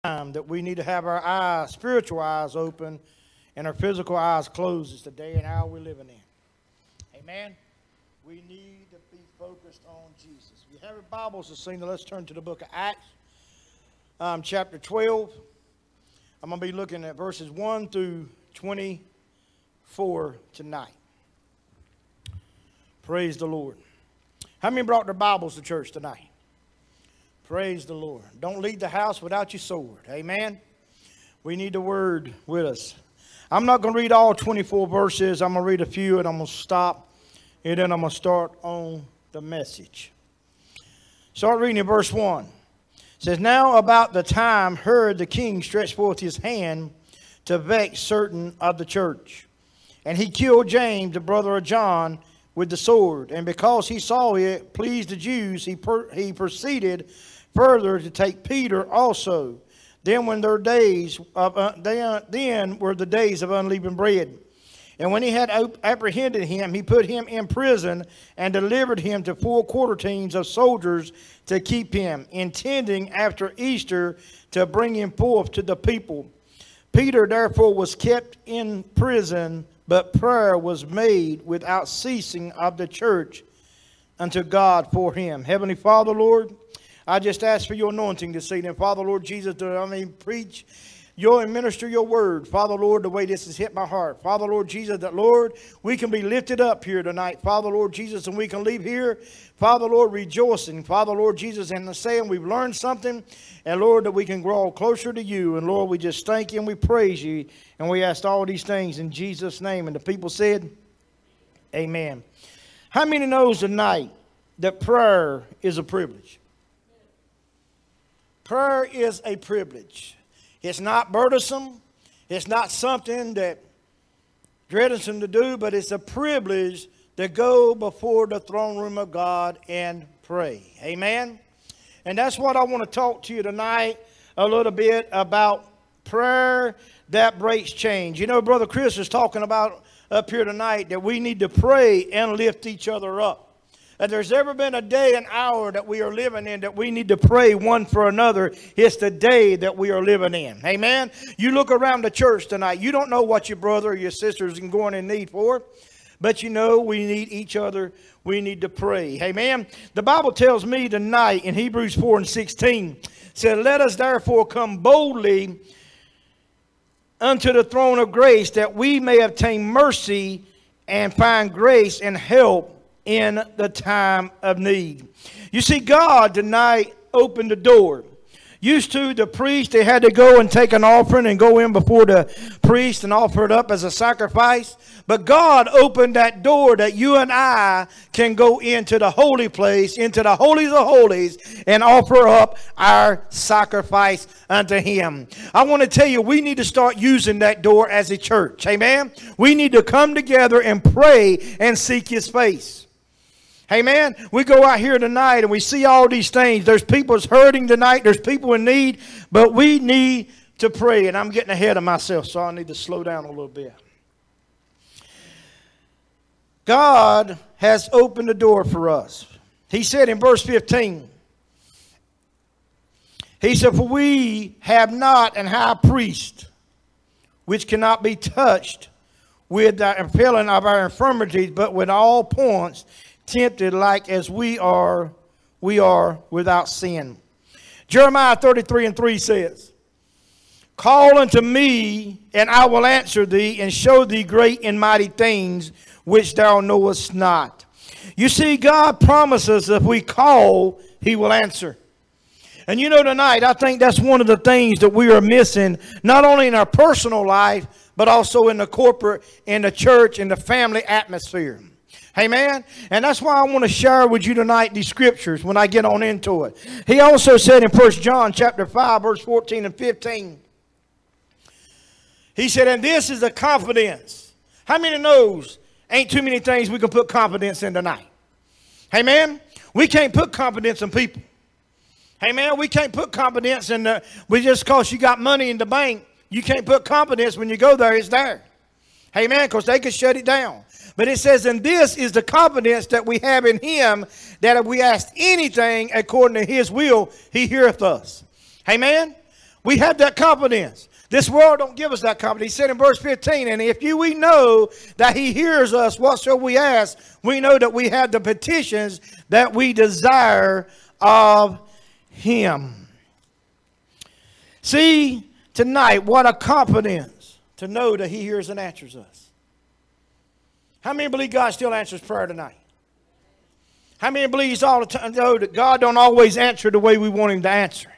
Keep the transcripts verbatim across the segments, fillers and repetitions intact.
time that we need to have our eyes, spiritual eyes open and our physical eyes closed. It's the day and hour we're living in. Amen. We need to be focused on Jesus. If you have your Bibles to see, let's turn to the book of Acts, um, chapter twelve. I'm going to be looking at verses one through twenty-four tonight. Praise the Lord. How many brought their Bibles to church tonight? Praise the Lord. Don't leave the house without your sword. Amen. We need the word with us. I'm not going to read all twenty-four verses. I'm going to read a few and I'm going to stop. And then I'm going to start on the message. Start reading in verse one. It says, Now about the time Herod the king stretched forth his hand to vex certain of the church. And he killed James, the brother of John, with the sword. And because he saw it pleased the Jews, he, per- he proceeded further to take Peter also. Then when their days of, uh, then, then were the days of unleavened bread. And when he had op- apprehended him, he put him in prison and delivered him to four quarterings of soldiers to keep him, intending after Easter to bring him forth to the people. Peter therefore was kept in prison, but prayer was made without ceasing of the church unto God for him. Heavenly Father, Lord, I just ask for your anointing this evening. Father, Lord Jesus, to I mean, preach your and minister your word. Father, Lord, the way this has hit my heart. Father, Lord Jesus, that, Lord, we can be lifted up here tonight. Father, Lord Jesus, and we can leave here, Father, Lord, rejoicing. Father, Lord Jesus, and saying we've learned something. And, Lord, that we can grow closer to you. And, Lord, we just thank you and we praise you. And we asked all these things in Jesus' name. And the people said, amen. How many knows tonight that prayer is a privilege? Prayer is a privilege. It's not burdensome. It's not something that dreadful to do, but it's a privilege to go before the throne room of God and pray. Amen? And that's what I want to talk to you tonight a little bit about prayer that breaks chains. You know, Brother Chris is talking about up here tonight that we need to pray and lift each other up. If there's ever been a day and hour that we are living in that we need to pray one for another, it's the day that we are living in. Amen? You look around the church tonight. You don't know what your brother or your sister is going in need for. But you know we need each other. We need to pray. Amen? The Bible tells me tonight in Hebrews four and sixteen, said, Let us therefore come boldly unto the throne of grace, that we may obtain mercy and find grace and help in the time of need. You see, God tonight opened the door. Used to, the priest, they had to go and take an offering and go in before the priest and offer it up as a sacrifice. But God opened that door that you and I can go into the holy place, into the holies of holies, and offer up our sacrifice unto him. I want to tell you, we need to start using that door as a church. Amen? We need to come together and pray and seek his face. Amen. We go out here tonight and we see all these things. There's people hurting tonight. There's people in need. But we need to pray. And I'm getting ahead of myself, so I need to slow down a little bit. God has opened the door for us. He said in verse fifteen, he said, For we have not an high priest which cannot be touched with the feeling of our infirmities, but with all points tempted like as we are, we are without sin. Jeremiah thirty-three and three says, Call unto me, and I will answer thee, and show thee great and mighty things which thou knowest not. You see, God promises if we call, he will answer. And you know, tonight, I think that's one of the things that we are missing, not only in our personal life, but also in the corporate, in the church, in the family atmosphere. Amen. And that's why I want to share with you tonight these scriptures when I get on into it. He also said in First John chapter five, verse fourteen and fifteen. He said, and this is the confidence. How many knows ain't too many things we can put confidence in tonight? Amen. We can't put confidence in people. Amen. We can't put confidence in the, we just because you got money in the bank, you can't put confidence when you go there, it's there. Amen. Because they can shut it down. But it says, and this is the confidence that we have in him, that if we ask anything according to his will, he heareth us. Amen? We have that confidence. This world don't give us that confidence. He said in verse fifteen, and if you we know that he hears us whatsoever we ask, we know that we have the petitions that we desire of him. See, tonight, what a confidence to know that he hears and answers us. How many believe God still answers prayer tonight? How many believe all the time know that God don't always answer the way we want him to answer?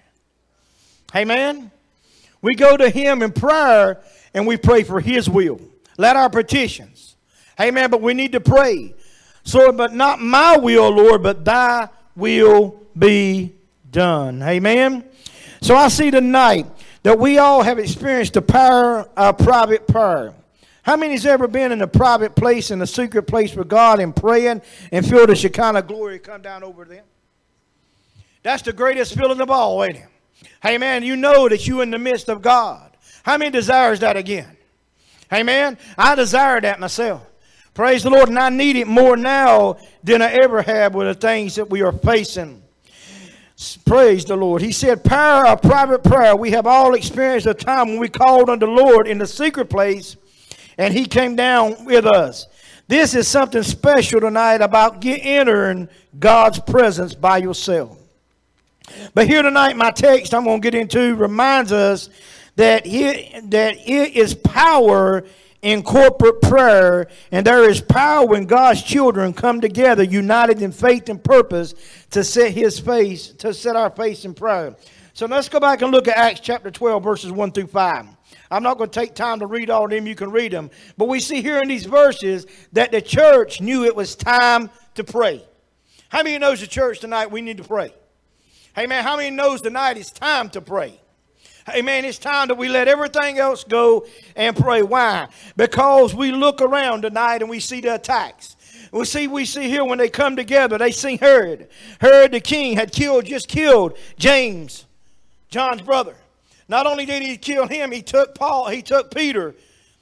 Amen? We go to him in prayer and we pray for his will. Let our petitions. Amen. But we need to pray. So, but not my will, Lord, but thy will be done. Amen. So I see tonight that we all have experienced the power of private prayer. How many has ever been in a private place, in a secret place with God and praying and feel the Shekinah glory come down over them? That's the greatest feeling of all, ain't it? Hey, man, you know that you're in the midst of God. How many desires that again? Hey, man, I desire that myself. Praise the Lord, and I need it more now than I ever have with the things that we are facing. Praise the Lord. He said, power of private prayer. We have all experienced a time when we called on the Lord in the secret place, and he came down with us. This is something special tonight about get, entering God's presence by yourself. But here tonight, my text I'm going to get into reminds us that it, that it is power in corporate prayer, and there is power when God's children come together, united in faith and purpose, to set his face, to set our face in prayer. So let's go back and look at Acts chapter twelve, verses one through five. I'm not going to take time to read all of them. You can read them. But we see here in these verses that the church knew it was time to pray. How many knows the church tonight we need to pray? Hey, man, how many knows tonight it's time to pray? Hey, man, it's time that we let everything else go and pray. Why? Because we look around tonight and we see the attacks. We see, we see here when they come together, they see Herod. Herod the king had killed, just killed James, John's brother. Not only did he kill him, he took Paul, he took Peter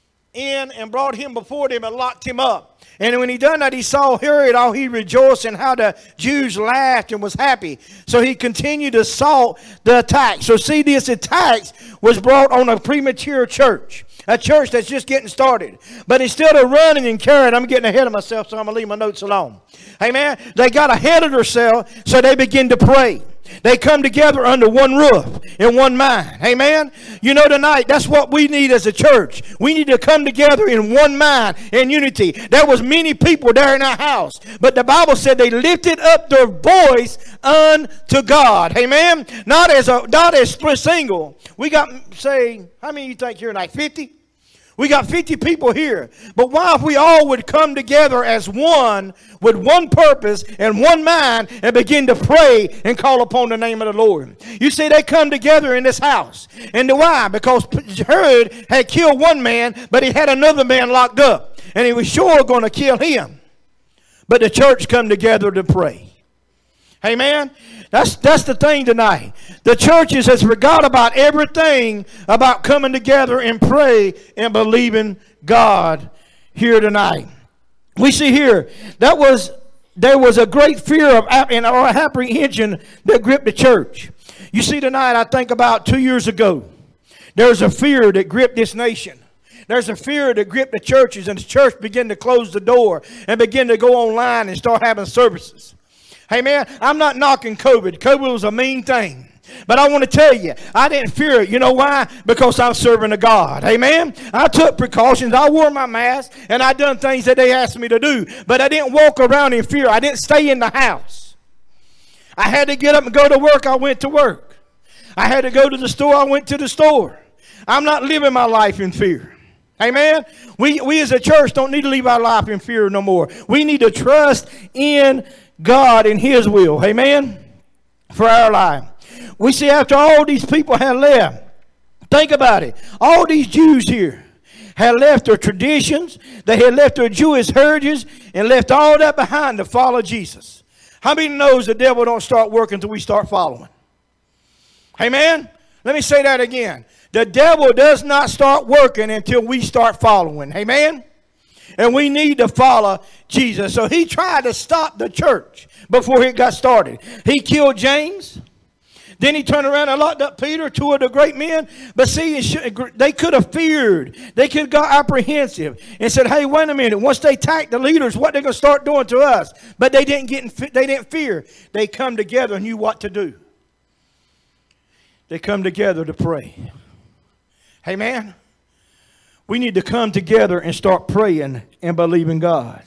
in and brought him before them and locked him up. And when he done that, he saw Herod, all he rejoiced and how the Jews laughed and was happy. So he continued to assault the attack. So see, this attack was brought on a premature church. A church that's just getting started. But instead of running and carrying, I'm getting ahead of myself, so I'm going to leave my notes alone. Amen. They got ahead of themselves, so they begin to pray. They come together under one roof in one mind. Amen. You know, tonight, that's what we need as a church. We need to come together in one mind, in unity. There was many people there in our house, but the Bible said they lifted up their voice unto God. Amen. Not as a not as single. We got, say, how many of you think here tonight? fifty? We got fifty people here. But why if we all would come together as one with one purpose and one mind and begin to pray and call upon the name of the Lord? You see, they come together in this house. And why? Because Herod had killed one man, but he had another man locked up. And he was sure going to kill him. But the church come together to pray. Amen. That's that's the thing tonight. The churches has forgot about everything about coming together and pray and believing God here tonight. We see here that was there was a great fear of and or apprehension that gripped the church. You see tonight, I think about two years ago, there was a fear that gripped this nation. There's a fear that gripped the churches, and the church began to close the door and begin to go online and start having services. Hey, man, I'm not knocking COVID. COVID was a mean thing. But I want to tell you, I didn't fear it. You know why? Because I'm serving a God. Amen? I took precautions. I wore my mask, and I done things that they asked me to do. But I didn't walk around in fear. I didn't stay in the house. I had to get up and go to work. I went to work. I had to go to the store. I went to the store. I'm not living my life in fear. Amen? We, we as a church don't need to live our life in fear no more. We need to trust in God and his will. Amen? For our life. We see after all these people had left, think about it. All these Jews here had left their traditions. They had left their Jewish heritage and left all that behind to follow Jesus. How many knows the devil don't start working until we start following? Amen? Let me say that again. The devil does not start working until we start following. Amen? And we need to follow Jesus. So he tried to stop the church before it got started. He killed James. Then he turned around and locked up Peter, two of the great men. But see, they could have feared. They could have got apprehensive and said, hey, wait a minute. Once they attack the leaders, what they're going to start doing to us? But they didn't get. In, they didn't fear. They come together and knew what to do. They come together to pray. Hey, man, we need to come together and start praying and believing God.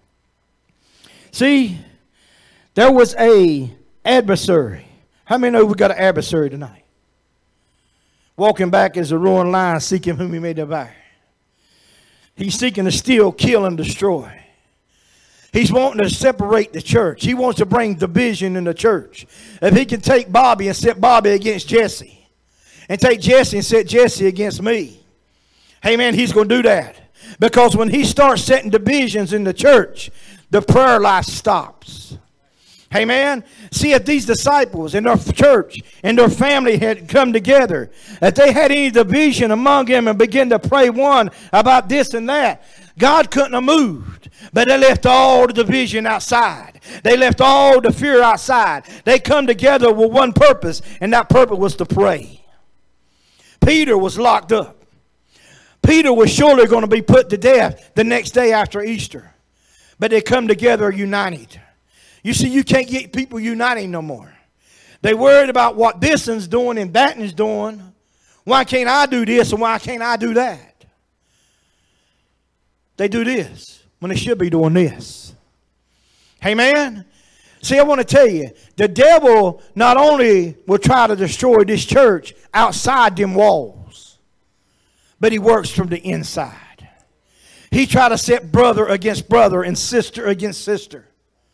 See, there was a adversary. How many know we got an adversary tonight? Walking back as a roaring lion, seeking whom he may devour. He's seeking to steal, kill, and destroy. He's wanting to separate the church. He wants to bring division in the church. If he can take Bobby and set Bobby against Jesse, and take Jesse and set Jesse against me, hey man, he's going to do that. Because when he starts setting divisions in the church, the prayer life stops. Hey man, see, if these disciples in their church and their family had come together, if they had any division among them and began to pray one about this and that, God couldn't have moved. But they left all the division outside. They left all the fear outside. They come together with one purpose, and that purpose was to pray. Peter was locked up. Peter was surely going to be put to death the next day after Easter. But they come together united. You see, you can't get people uniting no more. They worried about what this one's doing and that one's doing. Why can't I do this and why can't I do that? They do this when they should be doing this. Hey, man. See, I want to tell you, the devil not only will try to destroy this church outside them walls, but he works from the inside. He try to set brother against brother and sister against sister.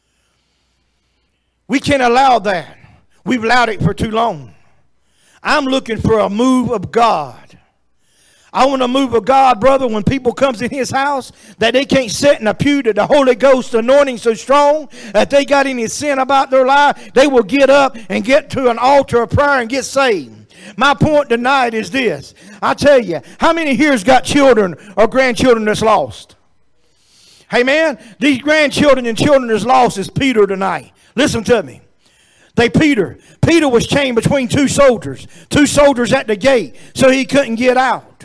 We can't allow that. We've allowed it for too long. I'm looking for a move of God. I want a move of God, brother, when people comes in his house, that they can't sit in a pew, that the Holy Ghost anointing so strong, that they got any sin about their life, they will get up and get to an altar of prayer and get saved. My point tonight is this. I tell you, how many here's got children or grandchildren that's lost? Hey, man, these grandchildren and children that's lost is Peter tonight. Listen to me. They Peter. Peter was chained between two soldiers. Two soldiers at the gate, so he couldn't get out.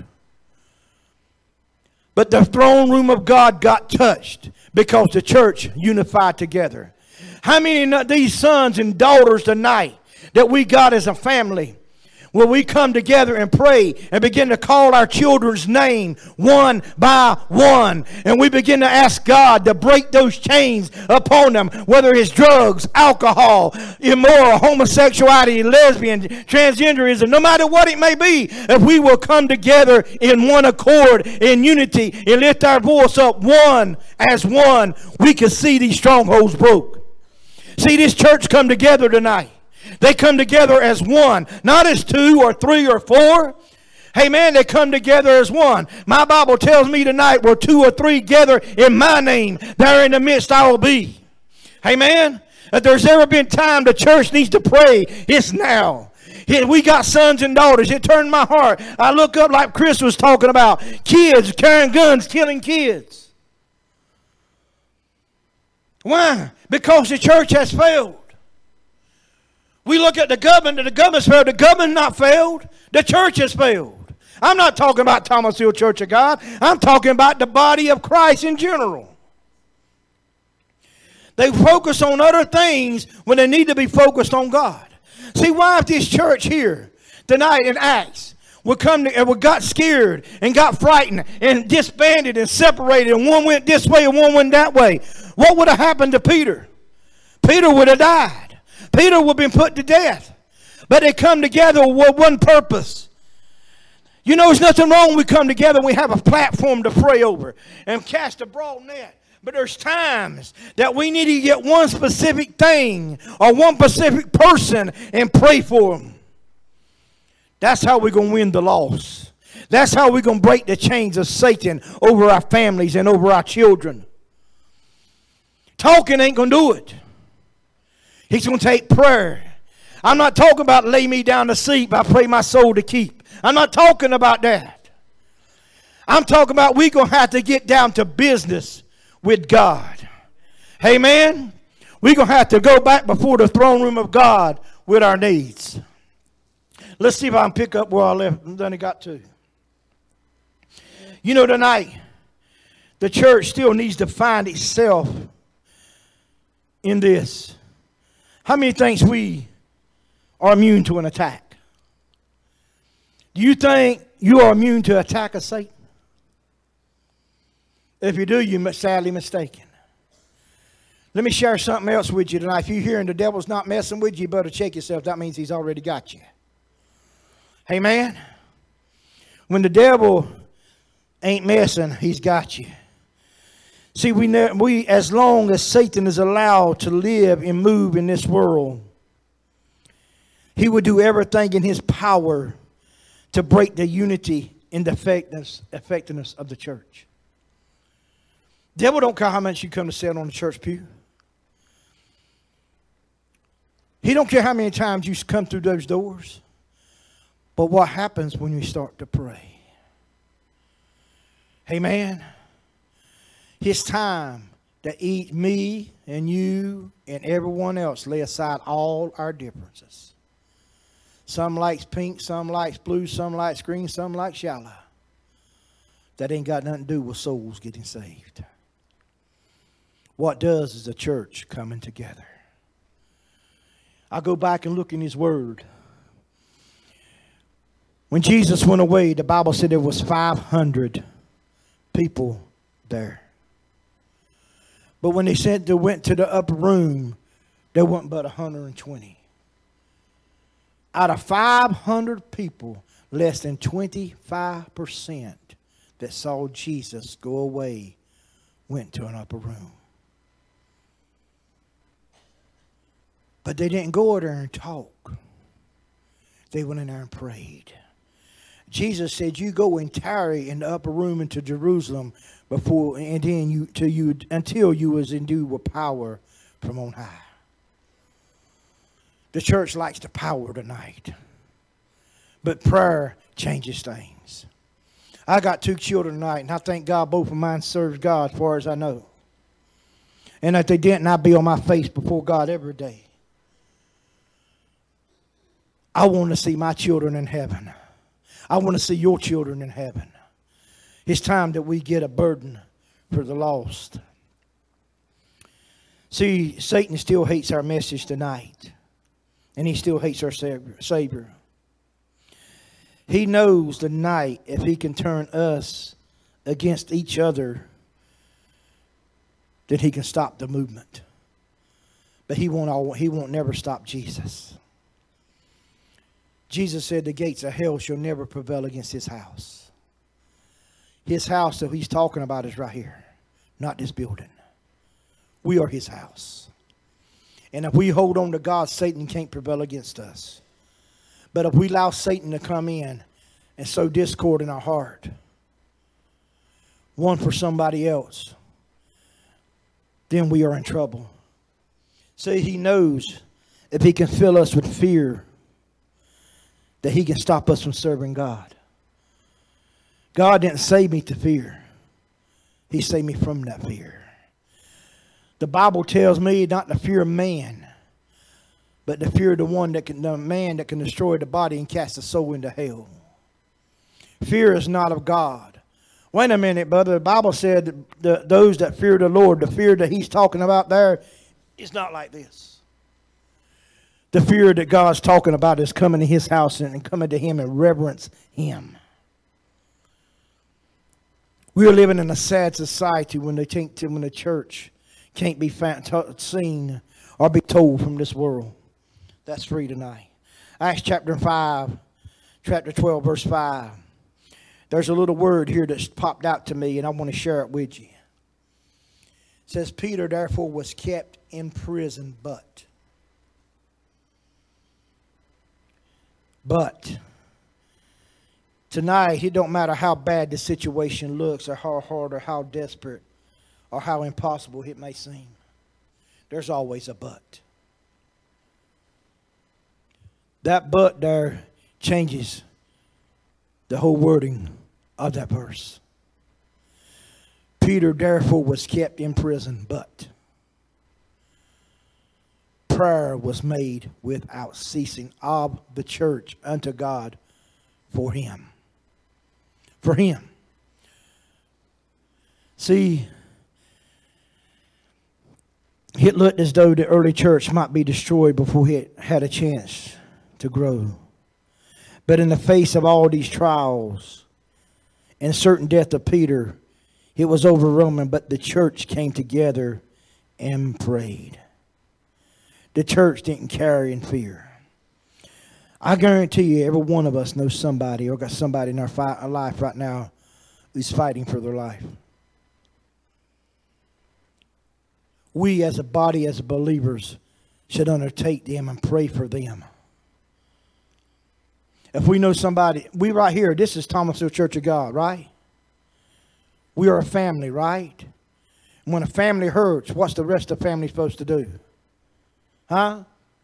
But the throne room of God got touched because the church unified together. How many of these sons and daughters tonight that we got as a family, will we come together and pray and begin to call our children's name one by one, and we begin to ask God to break those chains upon them, whether it's drugs, alcohol, immoral, homosexuality, lesbian, transgenderism, no matter what it may be. If we will come together in one accord, in unity, and lift our voice up one as one, we can see these strongholds broke. See, this church come together tonight. They come together as one, not as two or three or four. Hey, man, they come together as one. My Bible tells me tonight, where two or three gather in my name, there in the midst I will be. Hey, man, if there's ever been time the church needs to pray, it's now. We got sons and daughters. It turned my heart. I look up like Chris was talking about. Kids carrying guns, killing kids. Why? Because the church has failed. We look at the government, and the government's failed. The government not failed. The church has failed. I'm not talking about Thomasville Church of God. I'm talking about the body of Christ in general. They focus on other things when they need to be focused on God. See, why if this church here tonight in Acts would come to, and would got scared and got frightened and disbanded and separated, and one went this way and one went that way, what would have happened to Peter? Peter would have died. Peter would have been put to death. But they come together with one purpose. You know, there's nothing wrong when we come together and we have a platform to pray over and cast a broad net. But there's times that we need to get one specific thing or one specific person and pray for them. That's how we're going to win the loss. That's how we're going to break the chains of Satan over our families and over our children. Talking ain't going to do it. He's going to take prayer. I'm not talking about lay me down to sleep, I pray my soul to keep. I'm not talking about that. I'm talking about we're going to have to get down to business with God. Amen. We're going to have to go back before the throne room of God with our needs. Let's see if I can pick up where I left and then I got to. You know, tonight, the church still needs to find itself in this. How many thinks we are immune to an attack? Do you think you are immune to attack of Satan? If you do, you're sadly mistaken. Let me share something else with you tonight. If you're hearing the devil's not messing with you, you better check yourself. That means he's already got you. Amen? When the devil ain't messing, he's got you. See, we, we as long as Satan is allowed to live and move in this world, he will do everything in his power to break the unity and the effectiveness, effectiveness of the church. The devil don't care how much you come to sit on the church pew. He don't care how many times you come through those doors. But what happens when you start to pray? Amen. It's time to eat me and you and everyone else lay aside all our differences. Some likes pink, some likes blue, some likes green, some like shallow. That ain't got nothing to do with souls getting saved. What does is the church coming together. I go back and look in his word. When Jesus went away, the Bible said there was five hundred people there. But when they said they went to the upper room, there wasn't but one hundred twenty. Out of five hundred people, less than twenty-five percent that saw Jesus go away went to an upper room. But they didn't go there and talk. They went in there and prayed. Jesus said, you go and tarry in the upper room into Jerusalem before, and then you till you until you was endued with power from on high. The church likes the power tonight, but prayer changes things. I got two children tonight, and I thank God both of mine serves God as far as I know. And if they didn't, I'd be on my face before God every day. I want to see my children in heaven. I want to see your children in heaven. It's time that we get a burden for the lost. See, Satan still hates our message tonight. And he still hates our Savior. He knows tonight if he can turn us against each other, then he can stop the movement. But he won't, all, he won't never stop Jesus. Jesus said the gates of hell shall never prevail against his house. His house that he's talking about is right here, not this building. We are his house. And if we hold on to God, Satan can't prevail against us. But if we allow Satan to come in and sow discord in our heart, one for somebody else, then we are in trouble. See, he knows if he can fill us with fear, that he can stop us from serving God. God didn't save me to fear. He saved me from that fear. The Bible tells me not the fear of man, but the fear of the one that can, the man that can destroy the body and cast the soul into hell. Fear is not of God. Wait a minute, brother. The Bible said that the, those that fear the Lord, the fear that he's talking about there, is not like this. The fear that God's talking about is coming to his house and coming to him and reverence him. We are living in a sad society when they think to, when the church can't be found, seen or be told from this world. That's free tonight. Acts chapter five, chapter twelve, verse five. There's a little word here that's popped out to me, and I want to share it with you. It says, Peter therefore was kept in prison, but. But. Tonight, it don't matter how bad the situation looks or how hard or how desperate or how impossible it may seem. There's always a but. That but there changes the whole wording of that verse. Peter therefore was kept in prison, but prayer was made without ceasing of the church unto God for him. For him. See, it looked as though the early church might be destroyed before it had a chance to grow. But in the face of all these trials and certain death of Peter, it was overwhelming, but the church came together and prayed. The church didn't carry in fear. I guarantee you every one of us knows somebody or got somebody in our, fight, our life right now who's fighting for their life. We as a body, as believers, should undertake them and pray for them. If we know somebody, we right here, this is Thomasville Church of God, right? We are a family, right? And when a family hurts, what's the rest of the family supposed to do? Huh?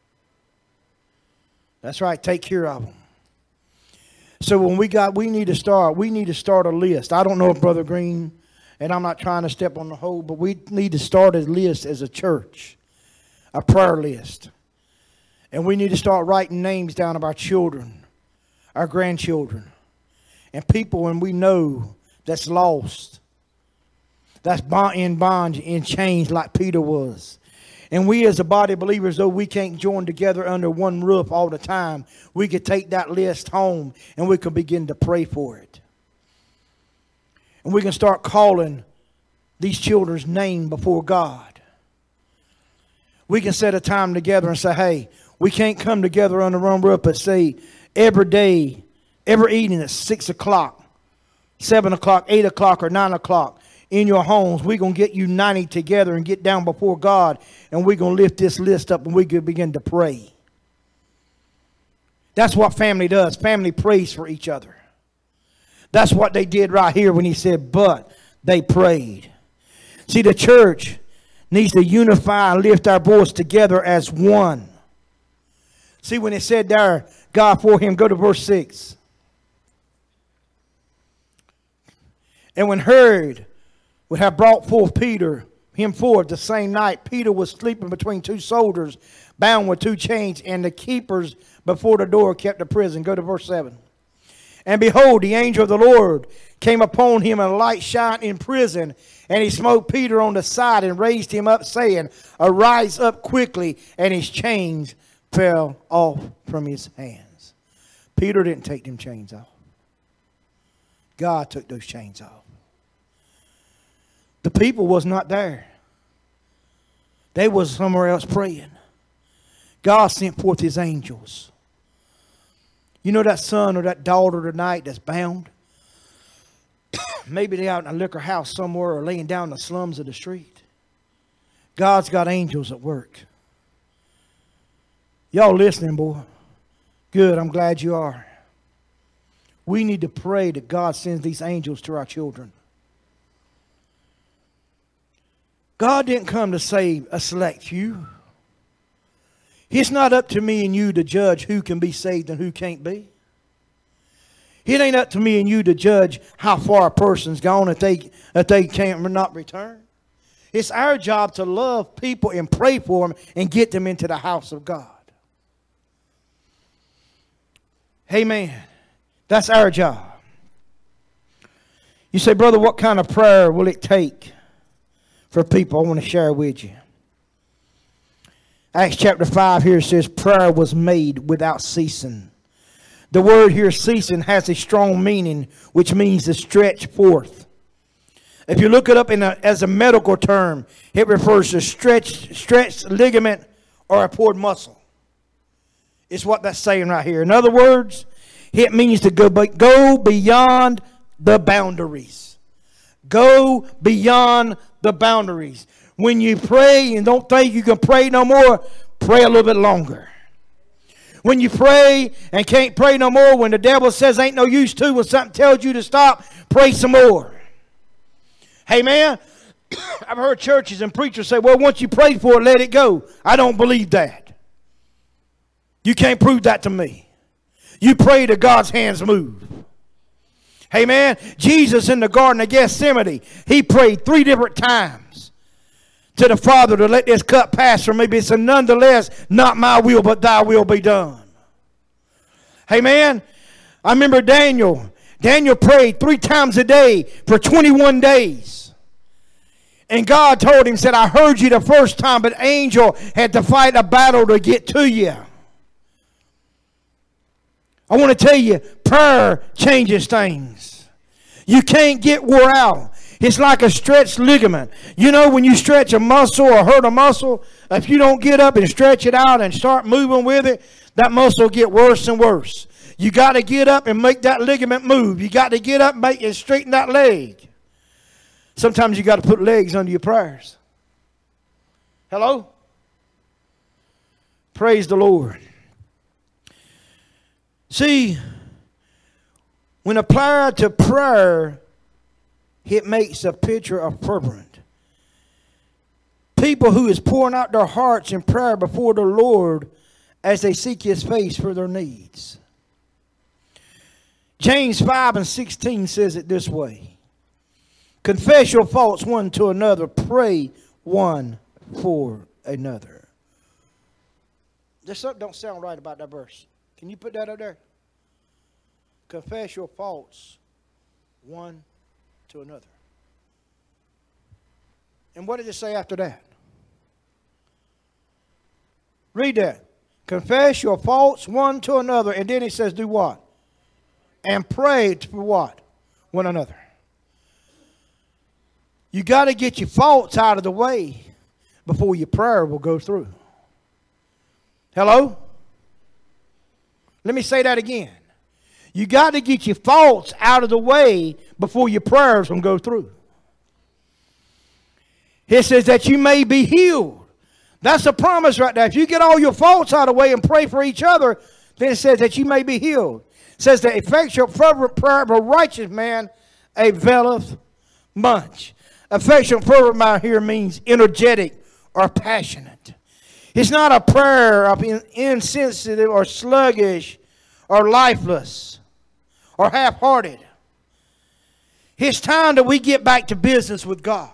That's right, take care of them. So when we got, we need to start, we need to start a list. I don't know if Brother Green, and I'm not trying to step on the hole, but we need to start a list as a church, a prayer list. And we need to start writing names down of our children, our grandchildren, and people when we know that's lost, that's in bondage, in chains like Peter was. And we as a body of believers, though we can't join together under one roof all the time, we could take that list home and we can begin to pray for it. And we can start calling these children's name before God. We can set a time together and say, hey, we can't come together under one roof, but say every day, every evening at six o'clock, seven o'clock, eight o'clock, or nine o'clock in your homes, we're going to get united together and get down before God, and we're going to lift this list up and we can begin to pray. That's what family does. Family prays for each other. That's what they did right here when he said, but they prayed. See, the church needs to unify and lift our voice together as one. See, when it said there, God for him, go to verse six. And when Herod would have brought forth Peter, him forth the same night, Peter was sleeping between two soldiers, bound with two chains, and the keepers before the door kept the prison. Go to verse seven. And behold, the angel of the Lord came upon him, and a light shined in prison. And he smote Peter on the side and raised him up, saying, arise up quickly. And his chains fell off from his hands. Peter didn't take them chains off. God took those chains off. The people was not there. They was somewhere else praying. God sent forth his angels. You know that son or that daughter tonight that's bound? Maybe they're out in a liquor house somewhere or laying down in the slums of the street. God's got angels at work. Y'all listening, boy? Good, I'm glad you are. We need to pray that God sends these angels to our children. God didn't come to save a select few. It's not up to me and you to judge who can be saved and who can't be. It ain't up to me and you to judge how far a person's gone if they, if they can't not return. It's our job to love people and pray for them and get them into the house of God. Amen. That's our job. You say, brother, what kind of prayer will it take for people? I want to share with you. Acts chapter five here says prayer was made without ceasing. The word here ceasing has a strong meaning, which means to stretch forth. If you look it up in a, as a medical term, it refers to stretched, stretched ligament or a pulled muscle. It's what that's saying right here. In other words, it means to go, go beyond the boundaries. Go beyond the boundaries. When you pray and don't think you can pray no more, pray a little bit longer. When you pray and can't pray no more, when the devil says ain't no use to, when something tells you to stop, pray some more. Amen. I've heard churches and preachers say, well, once you pray for it, let it go. I don't believe that. You can't prove that to me. You pray till God's hands move. Amen. Jesus in the Garden of Gethsemane, he prayed three different times to the Father to let this cup pass from me. But it said, nonetheless, not my will, but thy will be done. Amen. I remember Daniel. Daniel prayed three times a day for twenty-one days. And God told him, said, I heard you the first time, but angel had to fight a battle to get to you. I want to tell you, prayer changes things. You can't get wore out. It's like a stretched ligament. You know, when you stretch a muscle or hurt a muscle, if you don't get up and stretch it out and start moving with it, that muscle will get worse and worse. You got to get up and make that ligament move. You got to get up and make and straighten that leg. Sometimes you got to put legs under your prayers. Hello? Praise the Lord. See, when applied to prayer, it makes a picture of fervent. People who is pouring out their hearts in prayer before the Lord as they seek His face for their needs. James five and sixteen says it this way. Confess your faults one to another. Pray one for another. There's something don't sound right about that verse. Can you put that up there? Confess your faults one to another. And what did it say after that? Read that. Confess your faults one to another. And then it says do what? And pray for what? One another. You got to get your faults out of the way before your prayer will go through. Hello? Let me say that again. You got to get your faults out of the way before your prayers will go through. It says that you may be healed. That's a promise right there. If you get all your faults out of the way and pray for each other, then it says that you may be healed. It says the effectual fervent prayer of a righteous man availeth much. Affectionate fervent here means energetic or passionate. It's not a prayer of insensitive or sluggish or lifeless or half-hearted. It's time that we get back to business with God.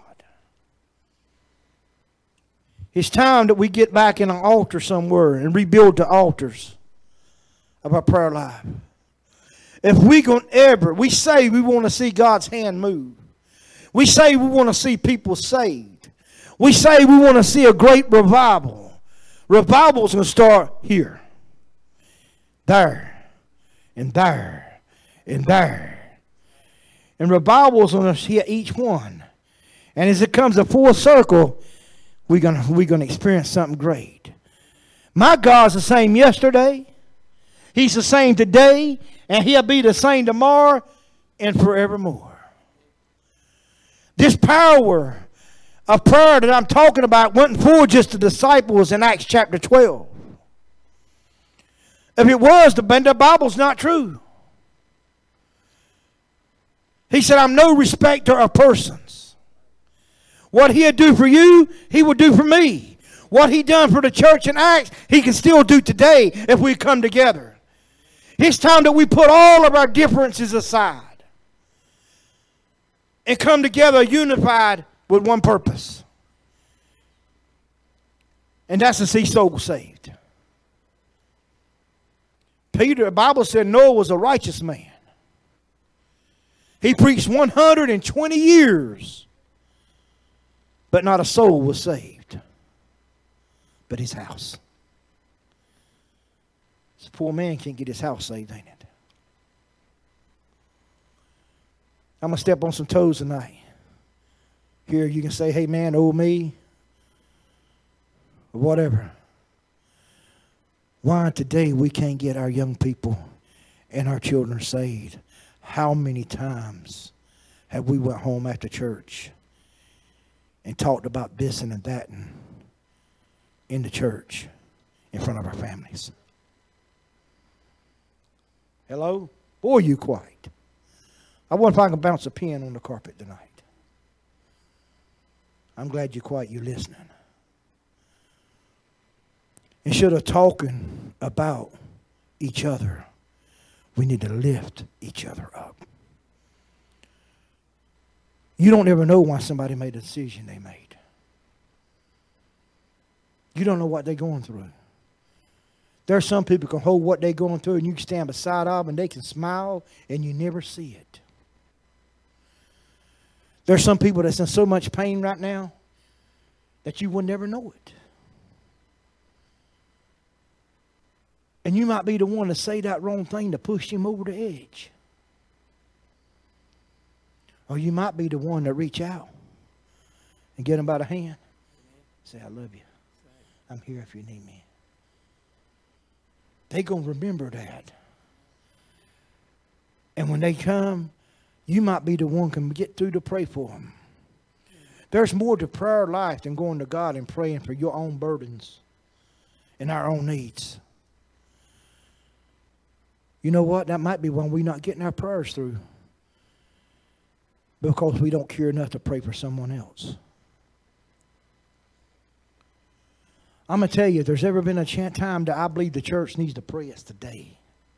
It's time that we get back in an altar somewhere and rebuild the altars of our prayer life. If we going ever, we say we want to see God's hand move. We say we want to see people saved. We say we want to see a great revival. Revival's going to start here, there, and there, and there. And revival's going to hit each one. And as it comes a full circle, we're going to, we're going to experience something great. My God's the same yesterday. He's the same today. And He'll be the same tomorrow and forevermore. This power of prayer that I'm talking about wasn't for just the disciples in Acts chapter twelve. If it was, the Bible's not true. He said, I'm no respecter of persons. What He'll do for you, He will do for me. What He done for the church in Acts, He can still do today if we come together. It's time that we put all of our differences aside and come together unified with one purpose. And that's to see souls saved. Peter, the Bible said Noah was a righteous man. He preached one hundred twenty years, but not a soul was saved, but his house. This poor man can't get his house saved, ain't it? I'm going to step on some toes tonight. Here you can say, hey man, oh me, or whatever. Why today we can't get our young people and our children saved? How many times have we went home after church and talked about this and that and in the church in front of our families? Hello? Boy, you quiet. I wonder if I can bounce a pen on the carpet tonight. I'm glad you're quiet, you're listening. Instead of talking about each other, we need to lift each other up. You don't ever know why somebody made a decision they made. You don't know what they're going through. There's some people can hold what they're going through and you can stand beside them and they can smile and you never see it. There's some people that's in so much pain right now that you will never know it. And you might be the one to say that wrong thing to push him over the edge. Or you might be the one to reach out and get him by the hand. Say, I love you. I'm here if you need me. They're going to remember that. And when they come, you might be the one can get through to pray for them. There's more to prayer life than going to God and praying for your own burdens and our own needs. You know what? That might be when we're not getting our prayers through. Because we don't care enough to pray for someone else. I'm going to tell you, if there's ever been a time that I believe the church needs to pray, it's today.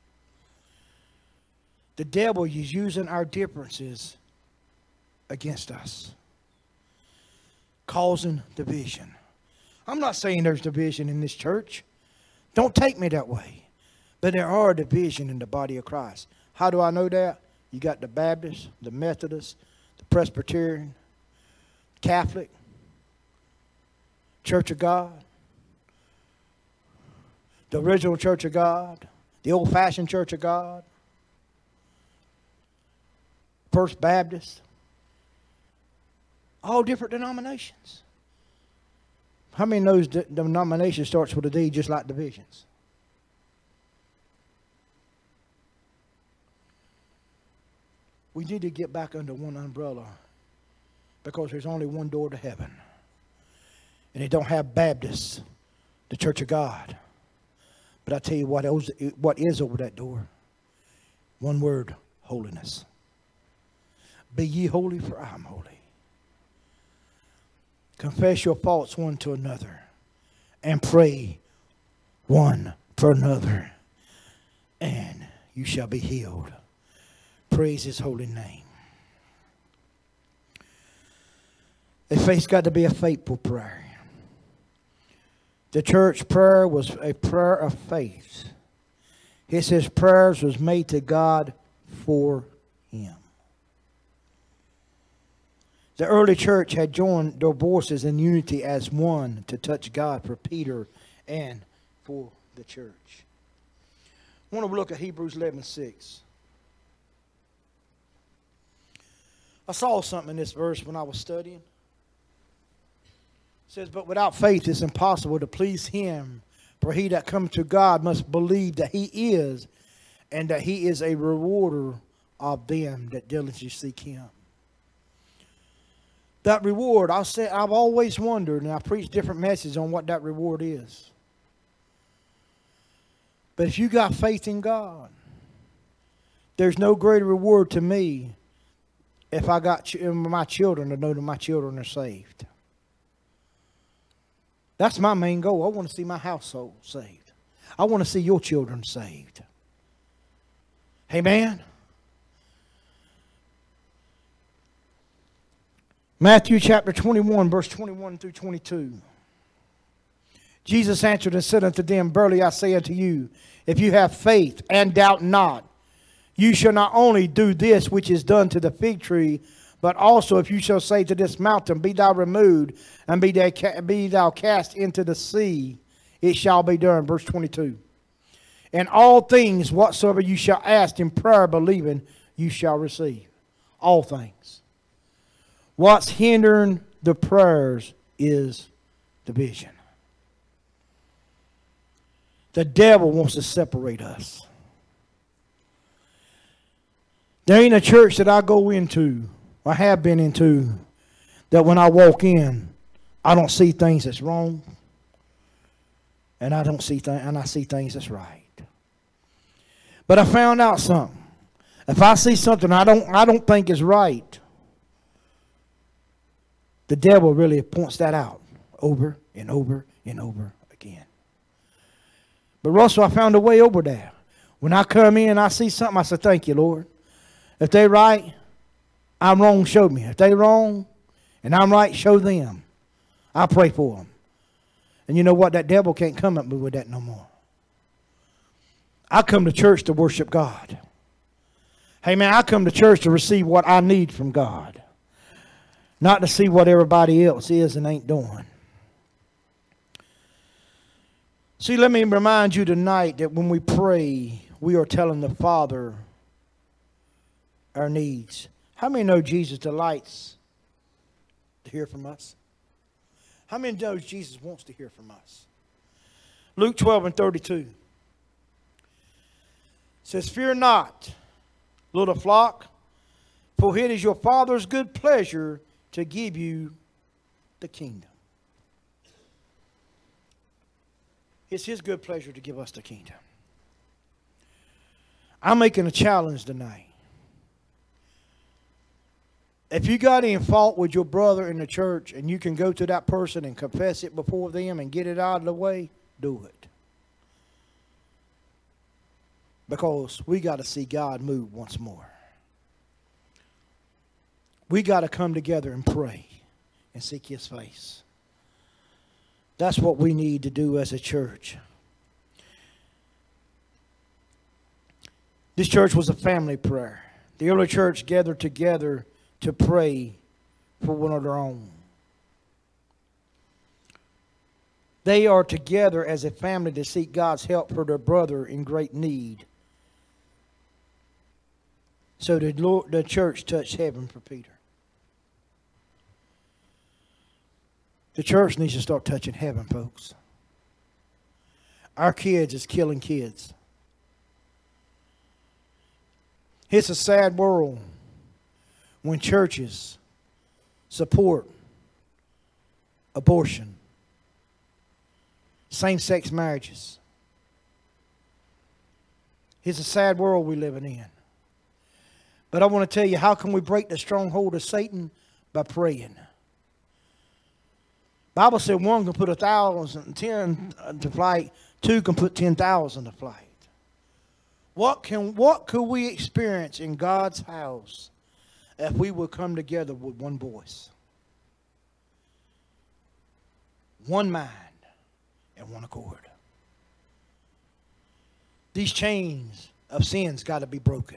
The devil is using our differences against us, causing division. I'm not saying there's division in this church. Don't take me that way. But there are division in the body of Christ. How do I know that? You got the Baptist, the Methodist, the Presbyterian, Catholic, Church of God, the original Church of God, the old-fashioned Church of God, First Baptist, all different denominations. How many knows that denomination starts with a D just like divisions? We need to get back under one umbrella because there's only one door to heaven. And they don't have Baptists, the Church of God. But I tell you what, what is over that door? One word, holiness. Be ye holy, for I am holy. Confess your faults one to another and pray one for another, and you shall be healed. Praise his holy name. The faith's got to be a faithful prayer. The church prayer was a prayer of faith. It says prayers was made to God for him. The early church had joined their voices in unity as one to touch God for Peter and for the church. I want to look at Hebrews eleven six. I saw something in this verse when I was studying. It says, but without faith it's impossible to please him. For he that cometh to God must believe that he is, and that he is a rewarder of them that diligently seek him. That reward, I'll say, I've always wondered, and I preach different messages on what that reward is. But if you got faith in God, there's no greater reward to me if I got ch- my children to know that my children are saved. That's my main goal. I want to see my household saved. I want to see your children saved. Amen. Matthew chapter twenty-one, verse twenty-one through twenty-two. Jesus answered and said unto them, verily I say unto you, if you have faith and doubt not, you shall not only do this which is done to the fig tree, but also if you shall say to this mountain, be thou removed, and be thou, be thou cast into the sea, it shall be done. Verse twenty-two. And all things whatsoever you shall ask in prayer believing, you shall receive. All things. What's hindering the prayers is division. The devil wants to separate us. There ain't a church that I go into, or have been into, that when I walk in, I don't see things that's wrong, and I don't see th- and I see things that's right. But I found out something. If I see something I don't I don't think is right, the devil really points that out over and over and over again. But Russell, I found a way over there. When I come in and I see something, I say, thank you, Lord. If they're right, I'm wrong, show me. If they're wrong and I'm right, show them. I pray for them. And you know what? That devil can't come at me with that no more. I come to church to worship God. Hey man, I come to church to receive what I need from God. Not to see what everybody else is and ain't doing. See, let me remind you tonight that when we pray, we are telling the Father our needs. How many know Jesus delights to hear from us? How many know Jesus wants to hear from us? Luke twelve and thirty-two says, "Fear not, little flock, for it is your Father's good pleasure to give you the kingdom." It's His good pleasure to give us the kingdom. I'm making a challenge tonight. If you got any fault with your brother in the church and you can go to that person and confess it before them and get it out of the way, do it. Because we got to see God move once more. We got to come together and pray and seek His face. That's what we need to do as a church. This church was a family prayer. The early church gathered together to pray for one of their own. They are together as a family to seek God's help for their brother in great need. So the Lord, the church touched heaven for Peter. The church needs to start touching heaven, folks. Our kids is killing kids. It's a sad world when churches support abortion, same-sex marriages. It's a sad world we're living in. But I want to tell you, how can we break the stronghold of Satan? By praying. Bible said one can put a thousand, ten to flight, two can put ten thousand to flight. What can what could we experience in God's house if we would come together with one voice, one mind, and one accord? These chains of sin's got to be broken.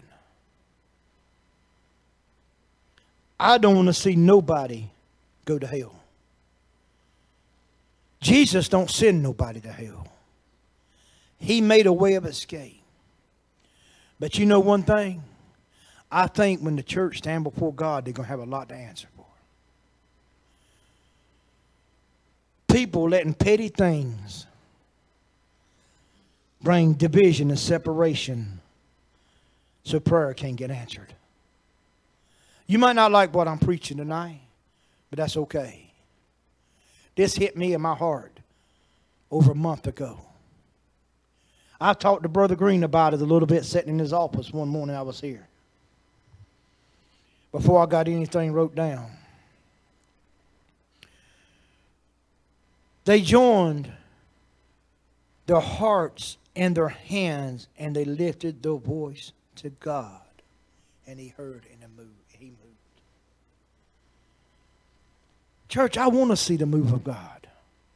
I don't want to see nobody go to hell. Jesus don't send nobody to hell. He made a way of escape. But you know one thing? I think when the church stand before God, they're going to have a lot to answer for. People letting petty things bring division and separation so prayer can't get answered. You might not like what I'm preaching tonight, but that's okay. This hit me in my heart over a month ago. I talked to Brother Green about it a little bit sitting in his office one morning I was here. Before I got anything wrote down. They joined their hearts and their hands and they lifted their voice to God. And He heard and He moved. He moved. Church, I want to see the move of God.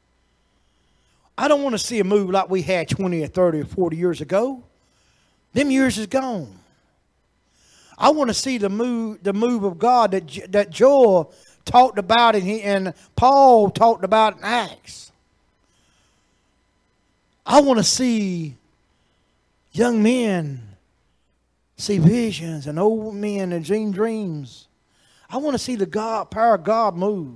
I don't want to see a move like we had twenty or thirty or forty years ago. Them years is gone. I want to see the move, the move of God that, that Joel talked about and, he, and Paul talked about in Acts. I want to see young men see visions and old men and dream dreams. I want to see the God, power of God move.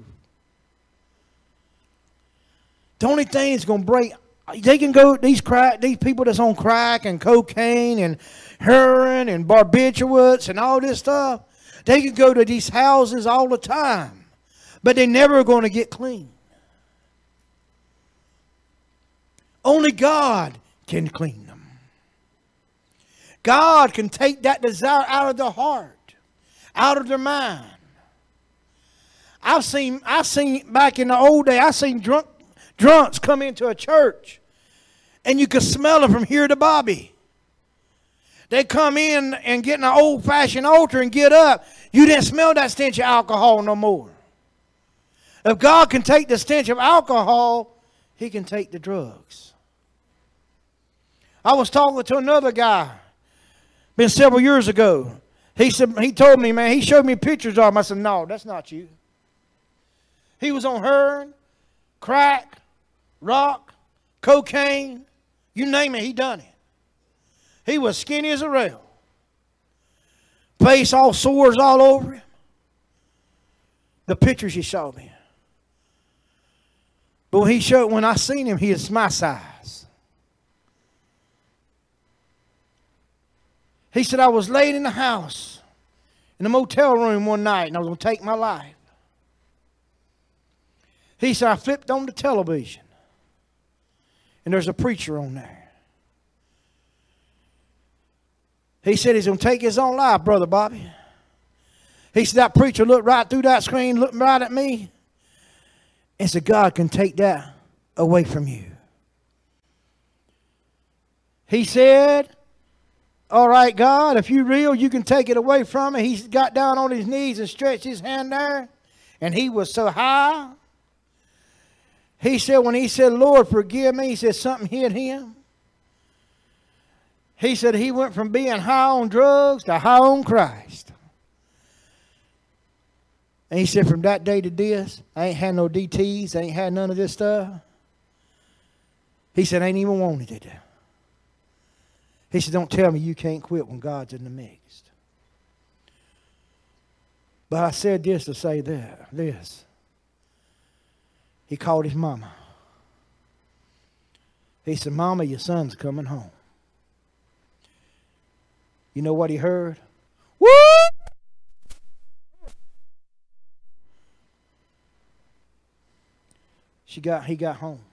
The only thing that's going to break, they can go, these crack, these people that's on crack and cocaine and heroin and barbiturates and all this stuff, they can go to these houses all the time, but they're never going to get clean. Only God can clean them. God can take that desire out of their heart, out of their mind. I've seen, I've seen back in the old day, I've seen drunk drunks come into a church and you could smell them from here to Bobby. They come in and get in an old-fashioned altar and get up. You didn't smell that stench of alcohol no more. If God can take the stench of alcohol, He can take the drugs. I was talking to another guy, been several years ago. He said, he told me, man, he showed me pictures of him. I said, no, that's not you. He was on heroin, crack, rock, cocaine, you name it, he done it. He was skinny as a rail. Face all sores all over him. The pictures he showed me. But when he showed, when I seen him, he is my size. He said, I was laid in the house, in a motel room one night, and I was going to take my life. He said, I flipped on the television, and there's a preacher on there. He said he's going to take his own life, Brother Bobby. He said that preacher looked right through that screen, looked right at me, and said, God can take that away from you. He said, all right, God, if you're real, you can take it away from me. He got down on his knees and stretched his hand there, and he was so high. He said, when he said, Lord, forgive me, he said something hit him. He said he went from being high on drugs to high on Christ. And he said, from that day to this, I ain't had no D Ts, I ain't had none of this stuff. He said, I ain't even wanted it. He said, don't tell me you can't quit when God's in the mix. But I said this to say that, this. He called his mama. He said, Mama, your son's coming home. You know what he heard? Woo! She got, he got home.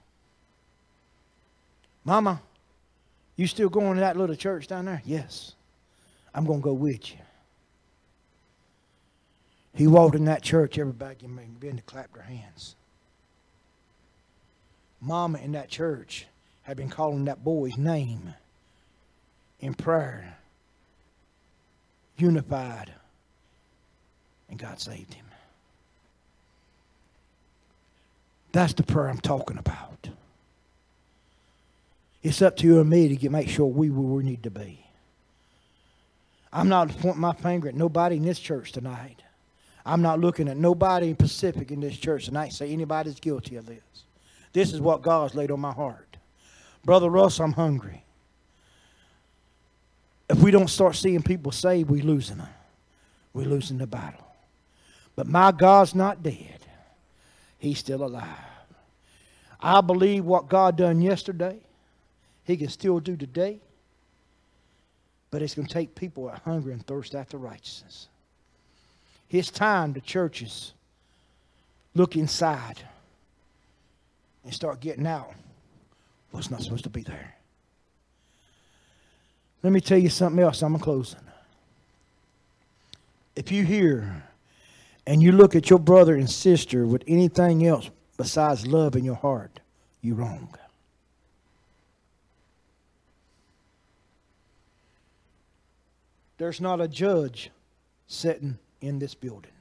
Mama, you still going to that little church down there? Yes. I'm going to go with you. He walked in that church, everybody began to clap their hands. Mama in that church had been calling that boy's name in prayer. Unified. And God saved him. That's the prayer I'm talking about. It's up to you and me to get, make sure we where we need to be. I'm not pointing my finger at nobody in this church tonight. I'm not looking at nobody in Pacific in this church tonight and say anybody's guilty of this. This is what God's laid on my heart. Brother Russ, I'm hungry. If we don't start seeing people saved, we're losing them. We're losing the battle. But my God's not dead. He's still alive. I believe what God done yesterday, He can still do today. But it's going to take people that hunger and thirst after righteousness. It's time the churches look inside and start getting out what's not supposed to be there. Let me tell you something else. I'm closing. If you hear and you look at your brother and sister with anything else besides love in your heart, you're wrong. There's not a judge sitting in this building.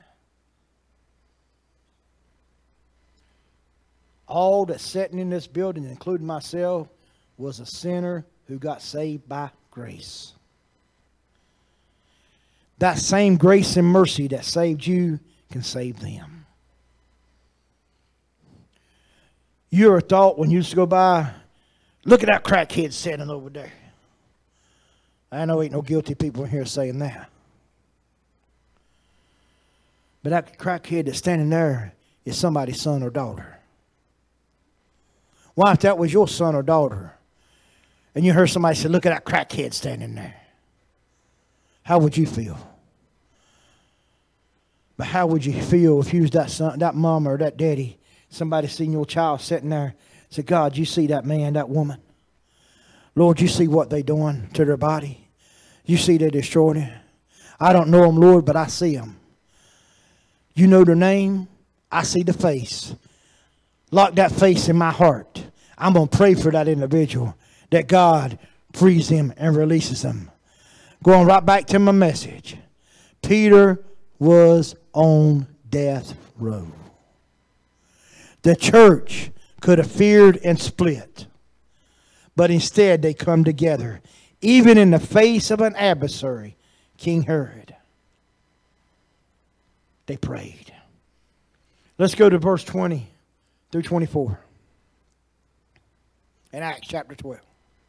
All that's sitting in this building, including myself, was a sinner who got saved by grace. That same grace and mercy that saved you can save them. You ever thought when you used to go by, look at that crackhead sitting over there. I know ain't no guilty people in here saying that. But that crackhead that's standing there is somebody's son or daughter. Why, if that was your son or daughter, and you heard somebody say, look at that crackhead standing there, how would you feel? But how would you feel if you was that son, that mama or that daddy, somebody seen your child sitting there, said, God, you see that man, that woman? Lord, you see what they doing to their body. You see they destroyed it. I don't know them, Lord, but I see them. You know their name. I see the face. Lock that face in my heart. I'm going to pray for that individual, that God frees him and releases him. Going right back to my message. Peter was on death row. The church could have feared and split. But instead they come together, even in the face of an adversary, King Herod. They prayed. Let's go to verse twenty through twenty-four. In Acts chapter twelve.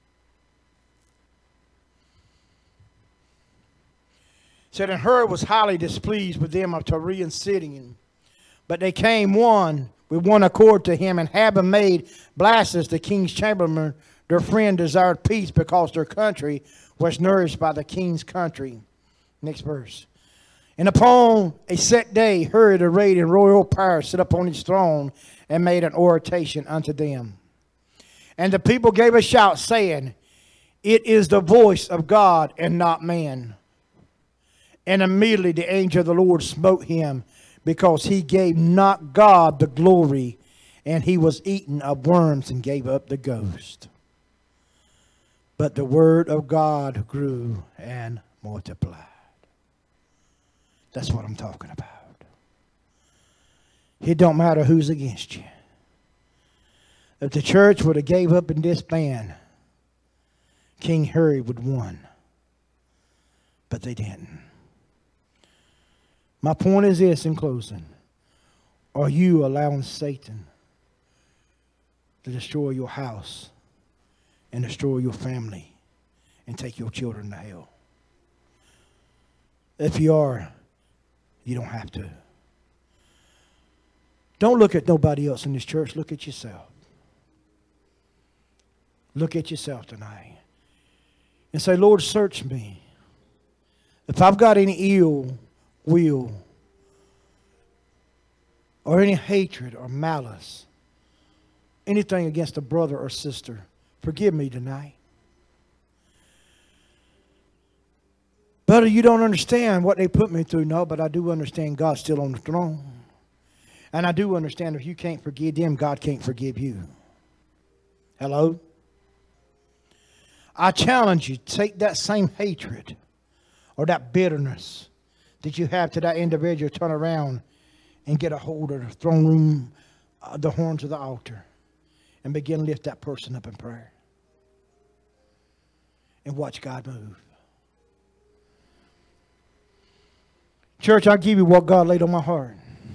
It said, and Herod was highly displeased with them of Tyre and Sidon. But they came one with one accord to him, and having made Blastus the king's chamberlain, their friend desired peace, because their country was nourished by the king's country. Next verse. And upon a set day, Herod, arrayed in royal power, sat upon his throne and made an oration unto them. And the people gave a shout, saying, it is the voice of God and not man. And immediately the angel of the Lord smote him, because he gave not God the glory, and he was eaten of worms and gave up the ghost. But the word of God grew and multiplied. That's what I'm talking about. It don't matter who's against you. If the church would have gave up and disbanded, King Herod would have won. But they didn't. My point is this in closing. Are you allowing Satan to destroy your house and destroy your family and take your children to hell? If you are, you don't have to. Don't look at nobody else in this church. Look at yourself. Look at yourself tonight. And say, Lord, search me. If I've got any ill will or any hatred or malice, anything against a brother or sister, forgive me tonight. Brother, you don't understand what they put me through. No, but I do understand God's still on the throne. And I do understand if you can't forgive them, God can't forgive you. Hello? I challenge you, take that same hatred or that bitterness that you have to that individual, turn around and get a hold of the throne room, uh, the horns of the altar, and begin to lift that person up in prayer. And watch God move. Church, I'll give you what God laid on my heart.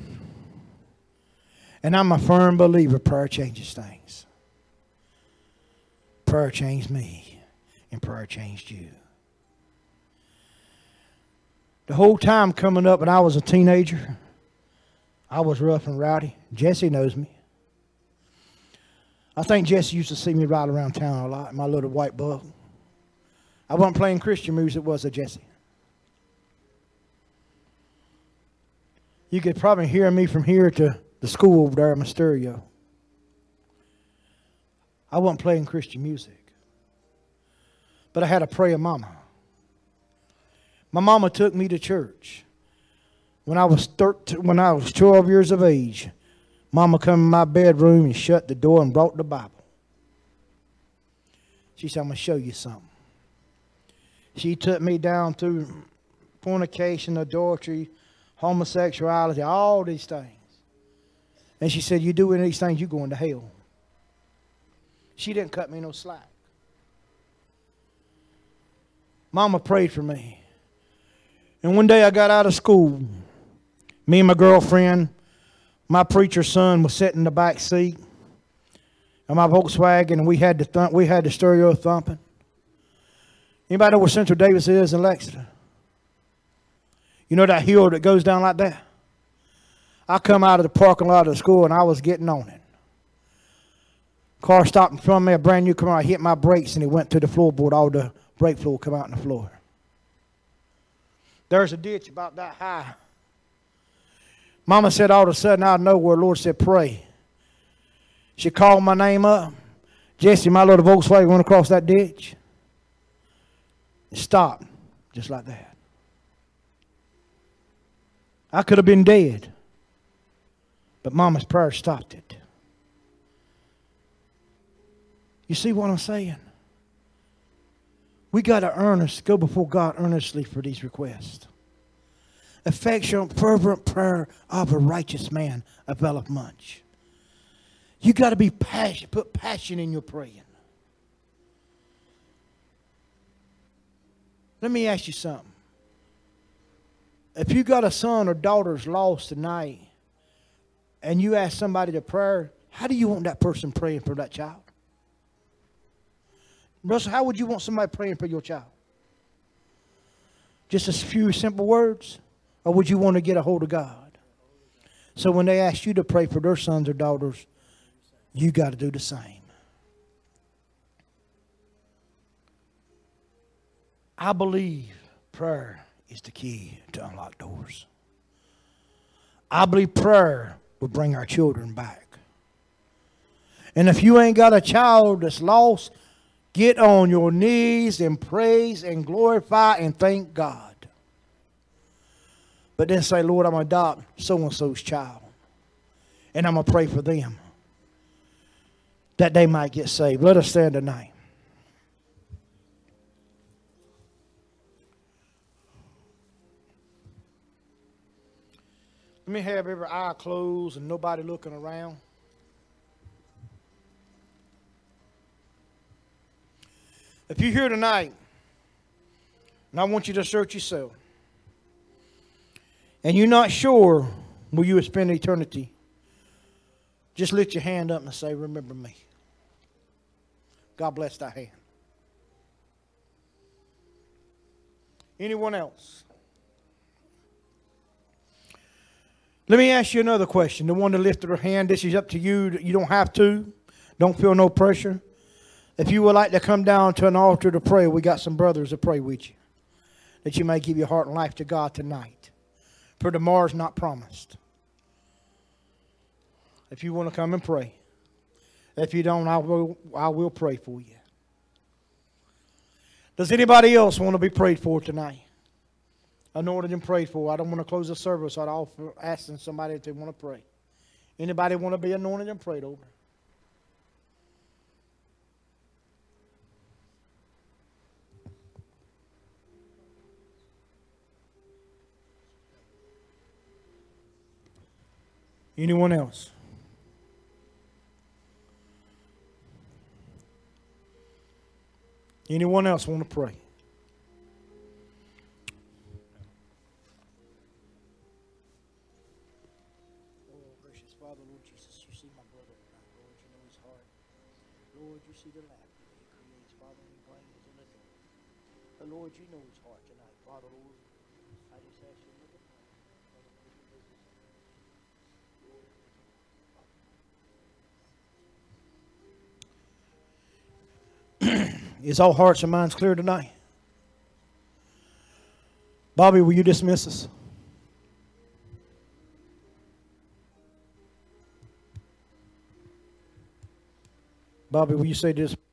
And I'm a firm believer prayer changes things. Prayer changed me, and prayer changed you. The whole time coming up when I was a teenager, I was rough and rowdy. Jesse knows me. I think Jesse used to see me ride around town a lot in my little white bug. I wasn't playing Christian music, was I, Jesse? You could probably hear me from here to the school over there at my stereo. I wasn't playing Christian music. But I had a prayer mama. My mama took me to church. When I was thirteen, when I was twelve years of age, Mama come in my bedroom and shut the door and brought the Bible. She said, I'm going to show you something. She took me down through fornication, adultery, homosexuality, all these things. And she said, you do any of these things, you're going to hell. She didn't cut me no slack. Mama prayed for me. And one day I got out of school. Me and my girlfriend, my preacher's son was sitting in the back seat of my Volkswagen, and we had the th- we had the stereo thumping. Anybody know where Central Davis is in Lexington? You know that hill that goes down like that? I come out of the parking lot of the school, and I was getting on it. Car stopped in front of me, a brand new car. I hit my brakes, and it went to the floorboard. All the brake fluid come out on the floor. There's a ditch about that high. Mama said all of a sudden out of nowhere, Lord said, pray. She called my name up. Jesse, my little Volkswagen went across that ditch. It stopped just like that. I could have been dead. But Mama's prayer stopped it. You see what I'm saying? We got to earnest, go before God earnestly for these requests. Effectual, fervent prayer of a righteous man availeth much. You got to be passionate, put passion in your praying. Let me ask you something. If you got a son or daughter's lost tonight, and you ask somebody to pray, how do you want that person praying for that child? Russell, how would you want somebody praying for your child? Just a few simple words? Or would you want to get a hold of God? So when they ask you to pray for their sons or daughters, you got to do the same. I believe prayer is the key to unlock doors. I believe prayer will bring our children back. And if you ain't got a child that's lost, get on your knees and praise and glorify and thank God. But then say, Lord, I'm going to adopt so-and-so's child. And I'm going to pray for them, that they might get saved. Let us stand tonight. Let me have every eye closed and nobody looking around. If you're here tonight, and I want you to search yourself, and you're not sure where you will spend eternity, just lift your hand up and say, remember me. God bless thy hand. Anyone else? Let me ask you another question. The one that lifted her hand, this is up to you. You don't have to. Don't feel no pressure. If you would like to come down to an altar to pray, we got some brothers to pray with you, that you may give your heart and life to God tonight. For tomorrow's not promised. If you want to come and pray. If you don't, I will, I will pray for you. Does anybody else want to be prayed for tonight? Anointed and prayed for. I don't want to close the service without offer, asking somebody if they want to pray. Anybody want to be anointed and prayed over? Anyone else? Anyone else want to pray? Oh, gracious Father, Lord Jesus, you see my brother tonight, Lord. You know his heart. Lord, you see the laughter that he creates, Father, and he brings in the door. But Lord, you know his heart tonight, Father, Lord. I just ask you to look at him. Is all hearts and minds clear tonight? Bobby, will you dismiss us? Bobby, will you say this